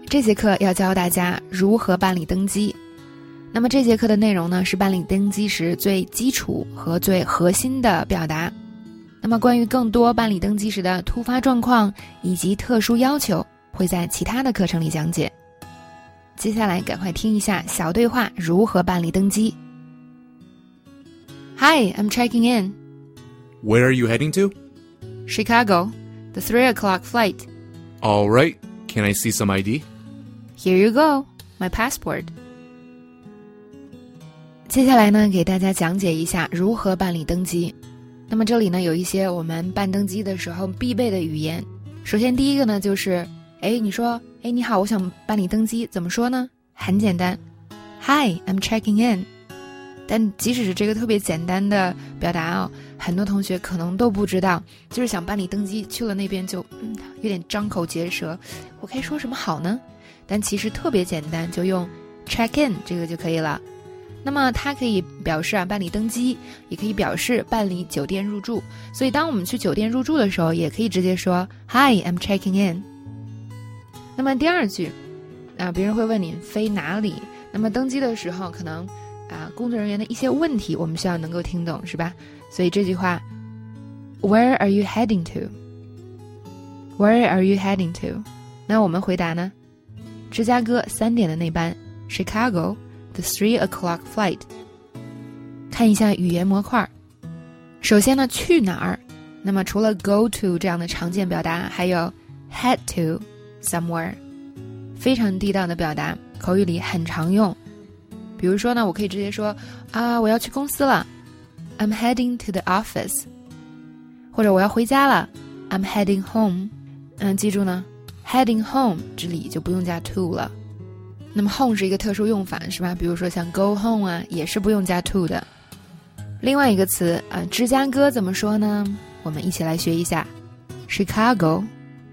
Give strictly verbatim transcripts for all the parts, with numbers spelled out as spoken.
这节课要教大家如何办理登机。那么这节课的内容呢，是办理登机时最基础和最核心的表达。那么关于更多办理登机时的突发状况以及特殊要求，会在其他的课程里讲解。接下来赶快听一下小对话如何办理登机。 Hi, I'm checking in. Where are you heading to? Chicago, the three o'clock flight. All right. Can I see some I D? Here you go, my passport. 接下来呢，给大家讲解一下如何办理登机。那么这里呢，有一些我们办登机的时候必备的语言。首先第一个呢，就是哎，你说哎你好，我想办理登机，怎么说呢？很简单 Hi, I'm checking in. 但即使是这个特别简单的表达哦，很多同学可能都不知道，就是想办理登机，去了那边就嗯有点张口结舌，我可以说什么好呢？但其实特别简单，就用 check in 这个就可以了。那么它可以表示啊办理登机，也可以表示办理酒店入住。所以当我们去酒店入住的时候，也可以直接说 Hi, I'm checking in. 那么第二句啊，别人会问你飞哪里，那么登机的时候可能啊工作人员的一些问题我们需要能够听懂，是吧？所以这句话 Where are you heading to? Where are you heading to? 那我们回答呢，芝加哥三点的那班 Chicago the three o'clock flight. 看一下语言模块。首先呢，去哪儿？那么除了 go to 这样的常见表达，还有 head to somewhere， 非常地道的表达，口语里很常用。比如说呢，我可以直接说啊，我要去公司了 I'm heading to the office. 或者我要回家了 I'm heading home. 嗯，记住呢 heading home 这里就不用加 to 了。那么 home 是一个特殊用法，是吧？比如说像 go home 啊，也是不用加 to 的。另外一个词啊，芝加哥怎么说呢？我们一起来学一下 Chicago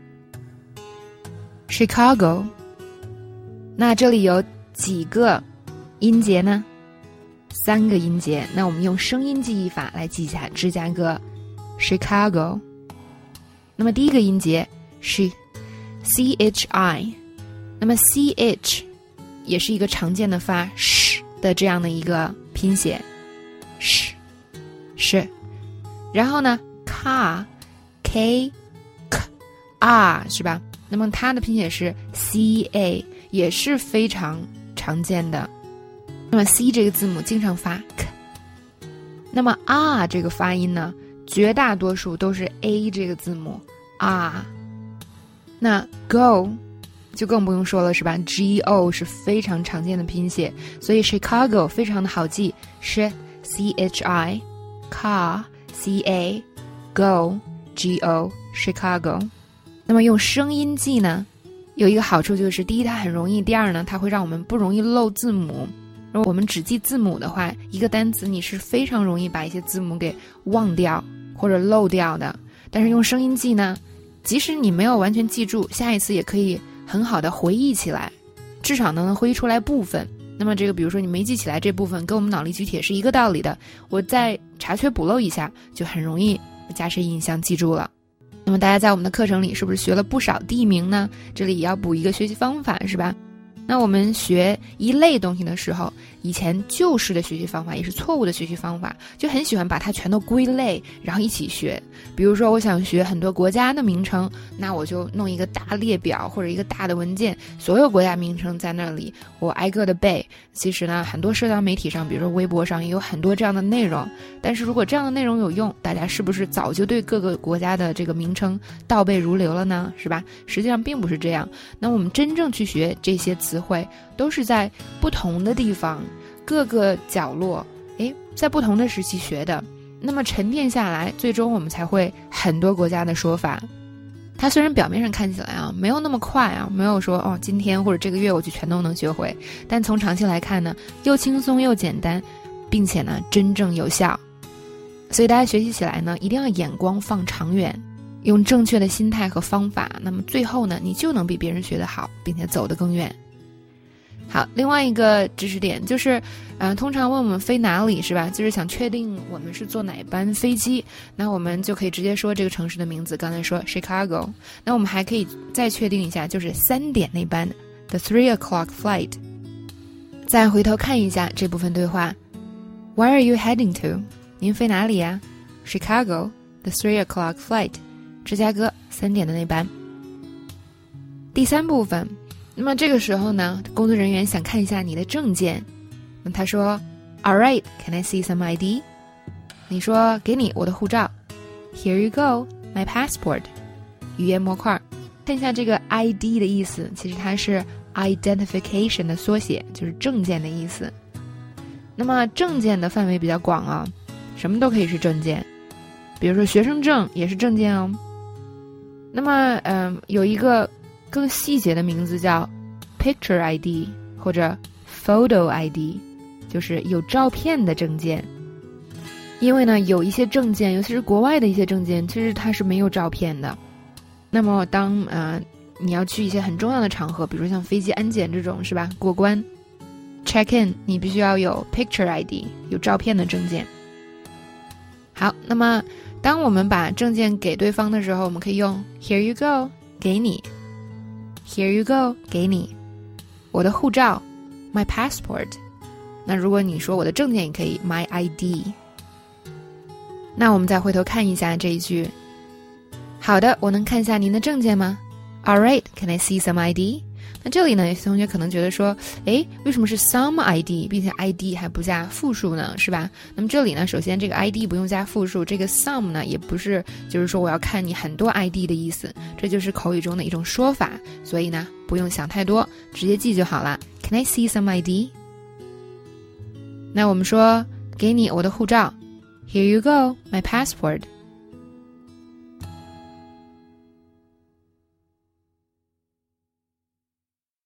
Chicago。 那这里有几个音节呢？三个音节。那我们用声音记忆法来记一下芝加哥 Chicago。 那么第一个音节是 C H I， 那么 C H 也是一个常见的发 sh 的这样的一个拼写 sh 是。然后呢 car K K R 是吧？那么它的拼写是 C A， 也是非常常见的。那么 C 这个字母经常发 K， 那么 R 这个发音呢，绝大多数都是 A 这个字母 R。 那 Go 就更不用说了，是吧？ G O 是非常常见的拼写，所以 Chicago 非常的好记，是 C H I Car C A Go G O Chicago。 那么用声音记呢，有一个好处就是，第一它很容易，第二呢它会让我们不容易漏字母。如果我们只记字母的话，一个单词你是非常容易把一些字母给忘掉或者漏掉的。但是用声音记呢，即使你没有完全记住，下一次也可以很好的回忆起来，至少能回忆出来部分。那么这个比如说你没记起来这部分，跟我们脑力举铁是一个道理的，我再查缺补漏一下，就很容易加深印象记住了。那么大家在我们的课程里是不是学了不少地名呢？这里也要补一个学习方法，是吧？那我们学一类东西的时候，以前旧式的学习方法也是错误的学习方法，就很喜欢把它全都归类然后一起学。比如说我想学很多国家的名称，那我就弄一个大列表或者一个大的文件，所有国家名称在那里，我挨个的背。其实呢，很多社交媒体上，比如说微博上也有很多这样的内容，但是如果这样的内容有用，大家是不是早就对各个国家的这个名称倒背如流了呢？是吧？实际上并不是这样。那我们真正去学这些词汇，都是在不同的地方各个角落，诶，在不同的时期学的，那么沉淀下来，最终我们才会很多国家的说法。它虽然表面上看起来啊没有那么快啊，没有说哦今天或者这个月我就全都能学会，但从长期来看呢，又轻松又简单，并且呢真正有效。所以大家学习起来呢，一定要眼光放长远，用正确的心态和方法，那么最后呢，你就能比别人学得好，并且走得更远。好，另外一个知识点就是，呃，通常问我们飞哪里是吧？就是想确定我们是坐哪班飞机，那我们就可以直接说这个城市的名字。刚才说 Chicago， 那我们还可以再确定一下，就是三点那班 the three o'clock flight。 再回头看一下这部分对话。 Where are you heading to？ 您飞哪里呀？ Chicago the three o'clock flight， 芝加哥三点的那班。第三部分，那么这个时候呢，工作人员想看一下你的证件。那他说 All right, can I see some I D？ 你说给你我的护照。 Here you go, my passport。 语言模块，看一下这个 I D 的意思，其实它是 identification 的缩写，就是证件的意思。那么证件的范围比较广啊，什么都可以是证件，比如说学生证也是证件哦。那么嗯、呃，有一个更细节的名字叫 picture I D 或者 photo I D， 就是有照片的证件。因为呢，有一些证件，尤其是国外的一些证件，其实它是没有照片的。那么当呃你要去一些很重要的场合，比如像飞机安检这种，是吧？过关 check in， 你必须要有 picture I D， 有照片的证件。好，那么当我们把证件给对方的时候，我们可以用 Here you go， 给你。Here you go， 给你。我的护照 My passport。 那如果你说我的证件，也可以 My I D。 那我们再回头看一下这一句。好的，我能看一下您的证件吗？ All right, can I see some I D？ 那这里呢，有些同学可能觉得说，诶，为什么是 some I D， 并且 I D 还不加复数呢，是吧？那么这里呢，首先这个 I D 不用加复数，这个 some 呢，也不是就是说我要看你很多 I D 的意思，这就是口语中的一种说法，所以呢，不用想太多，直接记就好了。Can I see some I D？ 那我们说，给你我的护照。Here you go, my passport。